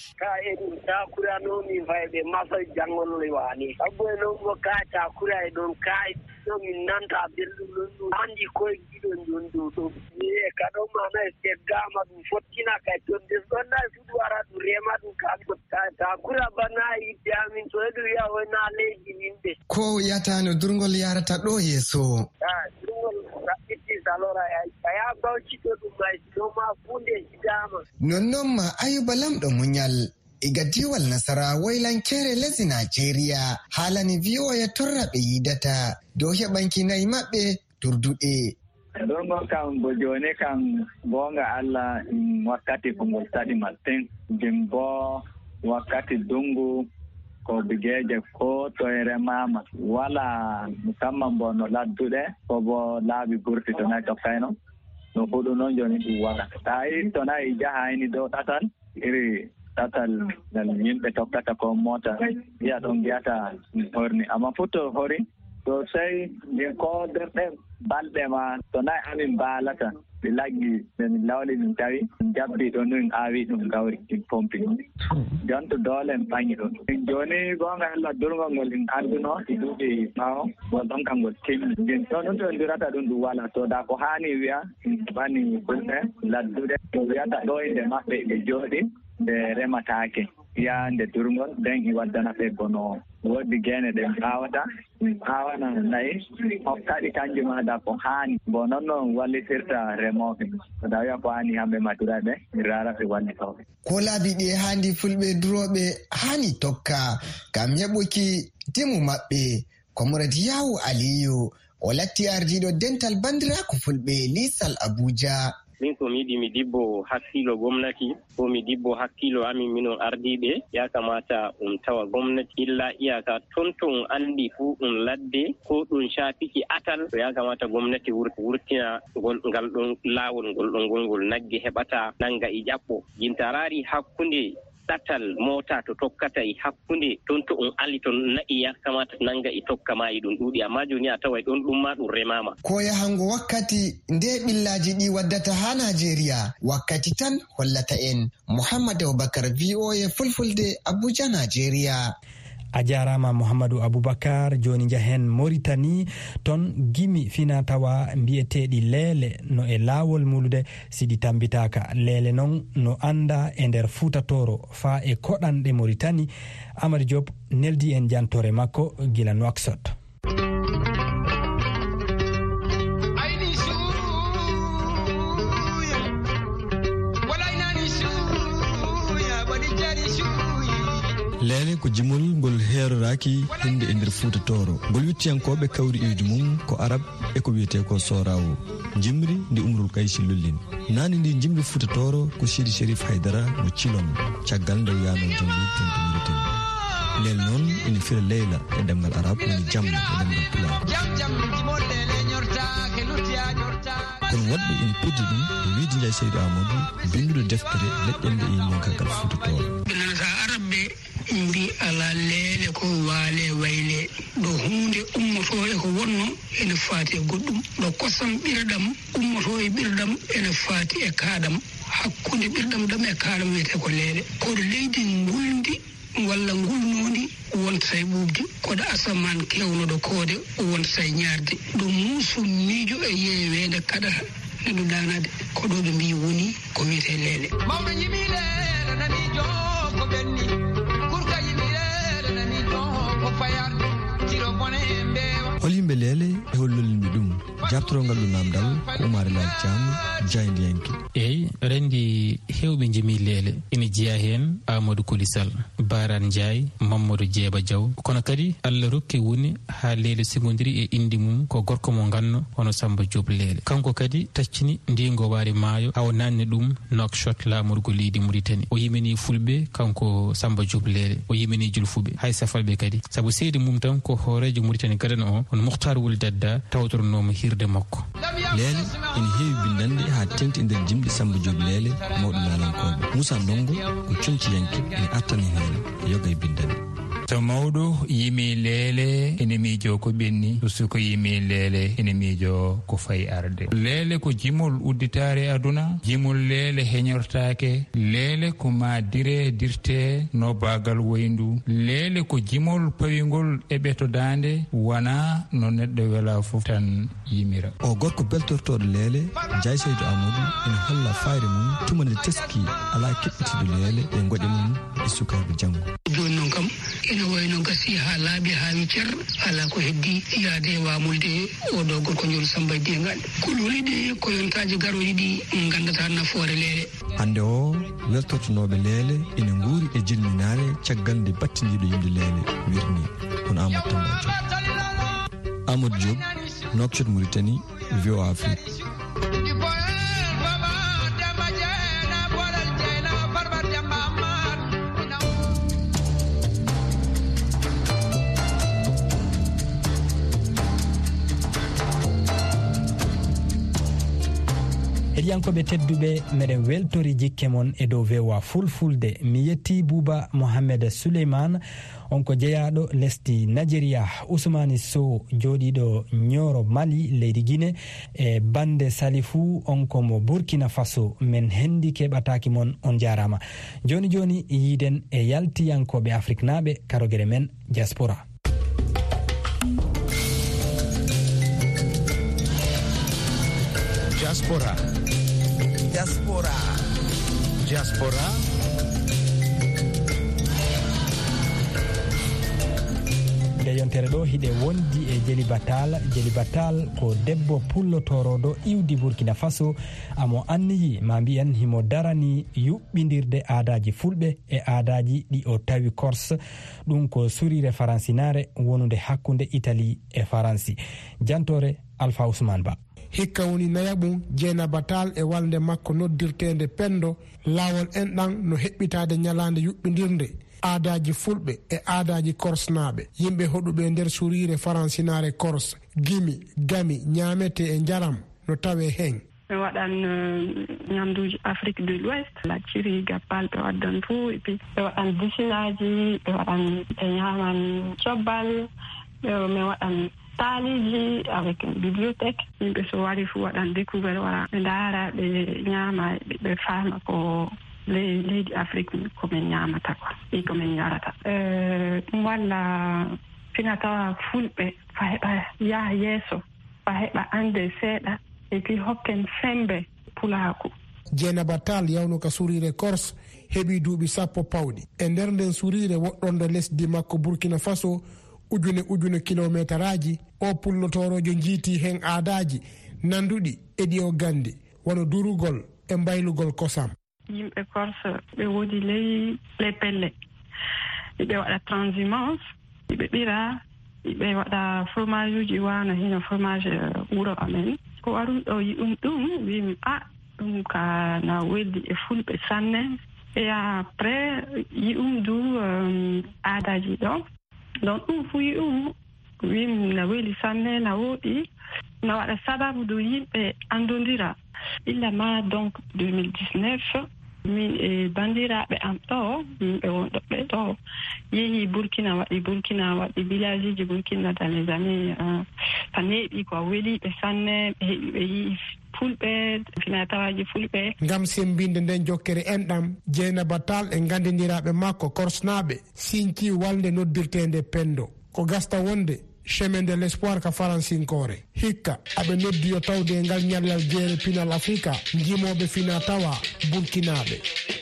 ɓe masa jangol wani abbo non mo ka ta kura e don kai no min nanta belɗum ɗum andi koye giɗon ɗon ɗo e ka ɗon mana e gama ɗum fottina kay ton des ɗonna fuɗu wara ɗum rema ɗum ka ta kura bana yidde amin to eɗum wiya wona leydi yimɓe ko yatano durgol yarata ɗo yeeso durgol raɓɓitti salora aya bawci to ɗum may noma funde hidama nonnon ma Ayuba lamɗo muñal iga diwal nasara waylankere lesdi Nigeria halani VOA torra ɓe yidata dow heɓanki nayi maɓɓe durduɗe. ɗon kam bo joni kam gonga Allah wakkati ko ngol tati matin nden bo wakkati dungu ko bigeje ko to e remama wala musamman bo no ladduɗe ko bo laabi burti to nayi tokkayno no huɗu noon joni ɗum wala tawi to nayi jahayni dow ɗatal iri ɗatal ngal yimɓe tokkata ko mota wiya ɗon mbiyata horni amma futto hori to sey min ko derɗe balɗe ma to nayi amin mbaalata ɓe laggi min lawli ɗum tawi jabbi ɗo ɗum aawi ɗum gawri ɗin pompi jonto doole en ɓaŋi ɗum joni gonga Allah durgol ngol en anduno e duuɓi ɓaawo ngol ɗon kam ngol timmi ɗin to ɗum to ndirata ɗum ɗum wala to da ko haani wiya ɓani ɓulɓe laddude to wiyata ɗo inde maɓɓe ɓe jooɗi ɓe rematake yande durgol nden i waddana ɓe bono woodi gene ɗen awana nayi hoftaɗi kanjum ada ko haani bo noon noon wallitirta remoɓe so tawi ko haani hamɓe maturaɓe mi rara ɓe wallitoɓe ko laabi ɗi haandi fulɓe duroɓe haani tokka ngam heɓuki dimu maɓɓe comrade yawu aliyu o latti ardiɗo dental bandirako fulɓe lisal abuja. min ko mi yiɗi mi dibbo hakkilo gomnati ko mi dibbo hakkilo amin minon ardiɓe ya kamata tawa gomnati illa iyaka ton andi fu ladde ko ɗum shafiki atal to ya kamata gomnati wurtina ngal ɗon lawol ngol ɗon ngolngol nagge heɓata nanga e ƴaɓɓo jintarari hakkunde ɗatal mota to tokkata e hakkunde ton to ali ton na'i ya kamata nanga e tokka ma e ɗum ɗuuɗi amma joni a tawa ɗon ɗum ma ɗum remama ko yahango wakkati nde ɓillaji ɗi waddata ha Najeriya wakkati tan hollata en. Muhammad Abubakar VOA Fulfulde Abuja Najeriya. A jarama Mouhamadou Aboubacar. Joni jahen Mauritanie ton gimi fina tawa mbiyeteɗi leele no e lawol mulude siɗi tambitaka leele non no anda e nder fuutatoro fa e koɗanɗe Mauritanie. Amadou Diop neldi en jantore makko gila Nouakchott. leele ko jimol ngol heeroraki hinde e nder Fuuta Tooro ngol wittiyankoɓe kawri iwdi mum ko arab e ko wiyete ko sorawo jimri ndi Umrul Kaysi lollin nani ndi jimri Fuuta Tooro ko Sidi Sherif Haydara mo cilon caggal nde yano jongi tonto leel noon ina fira leyla e demgal arab woni jam e demgal pulaar kono woɗɓe ina puddi ɗum e wiidi Ndiaye Seydou Amadou bindude deftere leƴƴende e ñonkagal Fuuta Tooro mbi ala leele ko waale wayle ɗo hunde ummoto e ko wonno ene faati e goɗɗum ɗo kosam ɓirɗam ummoto e ɓirɗam ene faati e kaaɗam hakkunde ɓirɗam ɗam e kaaɗam wiyete ko leele koɗo leydi ngulndi walla ngulnondi wontata e ɓuuɓde koɗo asaman kewnoɗo koode wontata e ñaarde ɗo muusu miijo e yeeweende kaɗata neɗɗo danade ko ɗo ɓe mbi woni ko wiyete leele mawɓe yimi leele nanijo ko ɓenni hol yimɓe leele e hol lollimi ɗum jabtorongal ɗum namdal ko Oumar Elal Thiam jaydiyanke eyyi rendi hewɓe jimi leele ina jeeya hen Amadou Koulisal Baran Ndiaye Mamadou Djeeba Diaw kono kadi Allah rokki woni ha leele sigodiri e indi mum ko gorko mo ganno hono Samba Diop leele kanko kadi taccini ndigo waari maayo haw nanni ɗum Nouakchott lamorgo leydi Mauritanie o yimini fulɓe kanko Samba Diop leele o yimini julfuɓe hay safalɓe kadi saabu seydi mum tan ko hoorejo Mauritanie gadana o hono Mouhtar Wuli Dadda tawtornoma hirde makko leele ene heewi bindande ha tengti e nder jimɗi Samba Diop leele mawɗo lalankoɓe Moussa Ndongo ko comciyanke ene attani hen yoga e bindande so mawɗo yimi leele ene miijo ko ɓenni suko yimi leele ene miijo ko fayi arde leele ko jimol udditare aduna jimol leele heñortake leele ko ma dirte no bagal woyndu leele ko jimol pawigol eɓetodande wona no neɗɗo wela fof tan yimira o gorko beltortoɗo leele Ndiaye Seydou Amadou ene holla fayre mum tumande teski ala keɓɓitiɗo leele e goƴe mum e sukaɓe janggo joni noon kam ene wayno gasi ha laaɓi ha wi cer ala ko heddi yaade e wamulde oɗo gorko joni Samba Diengal kulhuli ɗi ko yontaji garoji ɗi gandata nafoore leele hande o weltortonoɓe leele ene guuri e jirminare caggal nde battidiɗo yimde leele wirni kono Amadou Tamba Diop Amadou Diop Nouakchott Mauritanie VOA Afrique heɗiyankoɓe tedduɓe meɗen weltori jikke mon e dow vewa fulfulde. mi yetti Bouba Mohamed Souleymane, on ko jeeyaɗo lesdi Nigeria. Ousmani Sow joɗiɗo Nioro Mali leydi Guinée e Bande Salifou, on komo Burkina Faso. min hendi keɓataki mon, on jarama. joni yiiden e yaltiyankoɓe Afrique naɓe karogere men diaspora. Diaspora. Diaspora. Diaspora. nde yontere ɗo hiɗe wondi e Jeli Batal ko debbo pullotoroɗo iwdi Burkina Faso. amo anniyi ma mbiyen himo darani yuɓɓidirde aadaji fulɓe e aadaji ɗi o tawi Corse, ɗum ko surire faransinare wonude hakkude Italie e Faransi. jantore Alpha Ousmane Ba. hikka woni nayaɓum Jeena Batal e walde makko noddirtede Pendo, laawol enɗan no heɓɓitade ñalande yuɓɓidirde aadaji fulɓe e aadaji korsnaɓe. yimɓe hoɗuɓe nder surire faransinare Corse, gimi gami ñamete e jaram no tawe hen. ɓe waɗan ñamduji Afrique de l'Ouest, lacciri gappal ɓe waddan fuu, et puis ɓe waɗan businaji, ɓe waɗan ɓe ñaman cobbal, ɓe waɗan taaliji avec une bibliothèque. yimɓe so wari fuu waɗan découvert, wara ɓe ndaara ɓe ñaama ɓe faama ko leydi Afrique komin ñamata quoi e komin yarata. ɗum walla finatawa fulɓe fa heɓa yaha yeeso, fa heɓa ande seeɗa et puis hokken sembe pulaaku. Jeena Batal yawnuka surire Corse heɓi duuɓi 10 pawɗi e nder nden surire woɗɗonde lesdi makko Burkina Faso ujune kilométeraji. o pullotorojo jiiti hen aadaji nanduɗi e ɗi o gandi, wono durugol e mbaylugol kosam. yimɓe Corse ɓe woodi ley pelle, ɓe waɗa transhumance, ɓe ɓira, ɓe waɗa fromage uji wana hino fromage wuro amen. ko waruɗo yi'um ɗum wimi ɗum ka na weldi e fulɓe sanne. et après yi'um du aadaji ɗo, donc ɗum fu yi'um wimi na weli sanne, na woɗi, na waɗa sababu do yimɓe andodira. illa ma donc 2019 min e bandiraɓe am ɗo, yimɓe wonɗo ɓe ɗo yehi Burkina, waɗi village ji Burkina dans les années tan heeɓi ko weliɓe sanne, ɓe yi fulɓe, finatawaji fulɓe. Ngam sembinde nden jokkere enɗam, Jeena Batal e gandidiraɓe makko korsnaɓe sinki walde noddirtede Pendo, ko gasta wonde chemin de l'espoir ka faransinkore. hikka aɓe noddi yo tawde e ngal ñallal jeere pinal Africa jimoɓe fina tawa burkinaɓe.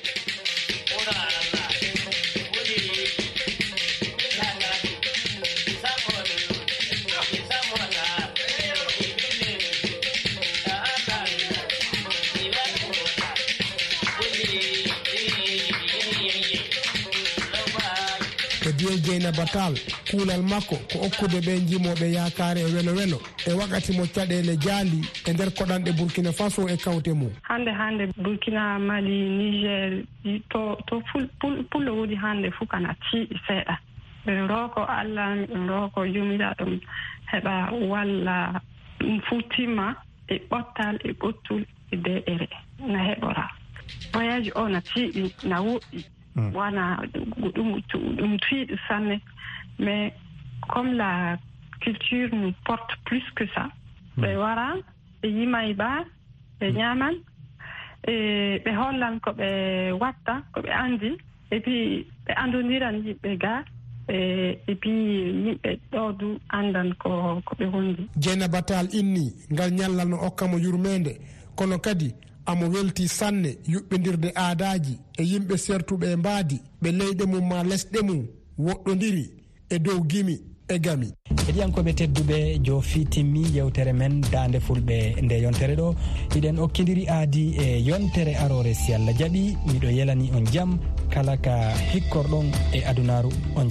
Jeena Batal kuulal makko ko okkude ɓe jimoɓe yakare e welo e wakkati mo caɗele jaali e nder koɗanɗe Burkina Faso e kawte mum. hande Burkina, Mali, Niger, to pullo woodi hande fuu kana tiiɗi seeɗa. ɓe roko Allah, ɓe roko jumiraɗo heɓa walla ɗum fuu timma e ɓottal e ɓottul e de'ere na heɓora. voyage o na tiiɗi, na woɗɗi, wana ɗum tiiɗi sanne, mais comme la culture nous porte plus que ça, ɓe wara ɓe yimay ba ɓe ñaman e ɓe hollan ko ɓe watta, ko ɓe andi, et puis ɓe andodiran yimɓe ga et puis yimɓe ɗo du andan ko ɓe wondi. Jeena Batal inni ngal ñallal no okkamo yurmede, kono kadi amo welti sanne yuɓɓidirde aadaji e yimɓe sertuɓe e mbaadi ɓe leyɗe mum ma lesɗe mum woɗɗodiri e dow gimi e gami. heɗiyankoɓe tedduɓe, jo fitimmi yewtere men dande fulɓe nde yontere ɗo. hiɗen okkidiri aadi e yontere arore si Allah jaaɓi. miɗo yelani on jaam kala ka hikkorɗon e adunaru on.